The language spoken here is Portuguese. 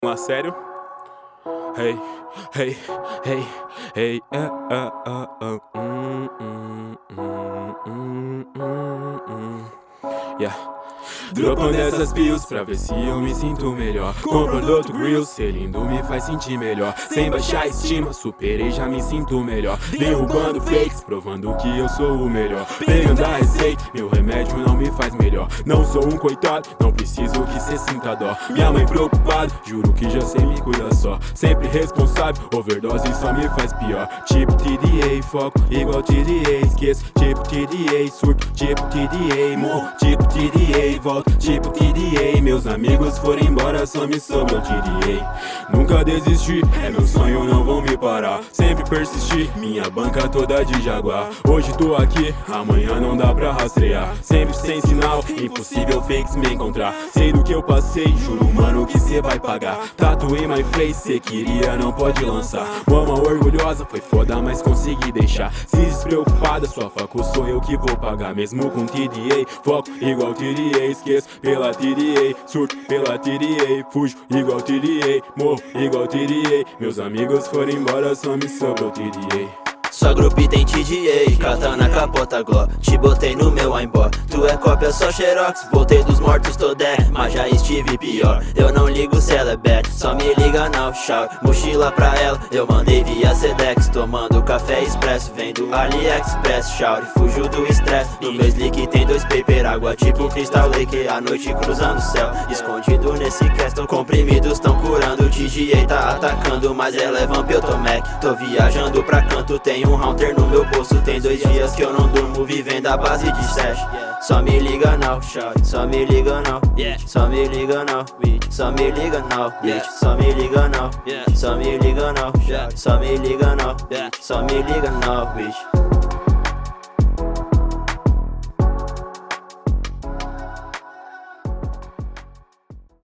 Lá, sério? Hey, hey, hey, hey, yeah. Dropando essas pills pra ver se eu me sinto melhor. Com produto Grills, ser lindo me faz sentir melhor. Sem baixar a estima, superei, já me sinto melhor. Derrubando fakes, provando que eu sou o melhor. Pegando a receita, meu remédio não me faz melhor. Não sou um coitado, não preciso que cê sinta dó. Minha mãe preocupada, juro que já sei me cuidar só. Sempre responsável, overdose só me faz pior. Tipo TDA, foco igual TDA, esqueço. Tipo TDA, surto, tipo TDA, morro. Tipo TDA, volto, tipo TDA. Meus amigos foram embora, só me sobrou TDA. Nunca desisti, é meu sonho, não vão me parar. Sempre persisti, minha banca toda de Jaguar. Hoje tô aqui, amanhã não dá pra rastrear. Sempre sem sinal, impossível fakes me encontrar. Sei do que eu passei, juro mano que cê vai pagar. Tatuei my face, cê queria, não pode lançar. Mama orgulhosa, foi foda, mas consegui deixar. Se despreocupada, sua facu sou eu que vou pagar. Mesmo com TDA, foco igual TDA. Esqueço pela TDA, surto pela TDA. Fujo igual TDA, morro igual TDA. Meus amigos foram embora, só me sobrou TDA. Só grupo tem TDA, katana, capota, gló. Te botei no meu aimbó. Tu é cópia, só xerox. Voltei dos mortos, tô dead, mas já estive pior. Eu não ligo se ela é bad, só me liga now, shout. Mochila pra ela, eu mandei via Sedex. Tomando café expresso, vem do AliExpress, shout. Fujo do estresse, no meu slick tem 2 paper. Água tipo Crystal Lake, a noite cruzando o céu. Escondido nesse castle, comprimidos tão curando. O TDA tá atacando, mas ela é vamp, eu tô Mac. Tô viajando pra canto, tem um Haunter no meu bolso. Tem 2 dias que eu não durmo, vivendo a base de stash. Só me liga now, shout. Só me liga now, só me liga now, só me liga now, só me liga now, só me liga now, só me liga now, só me liga now, bitch.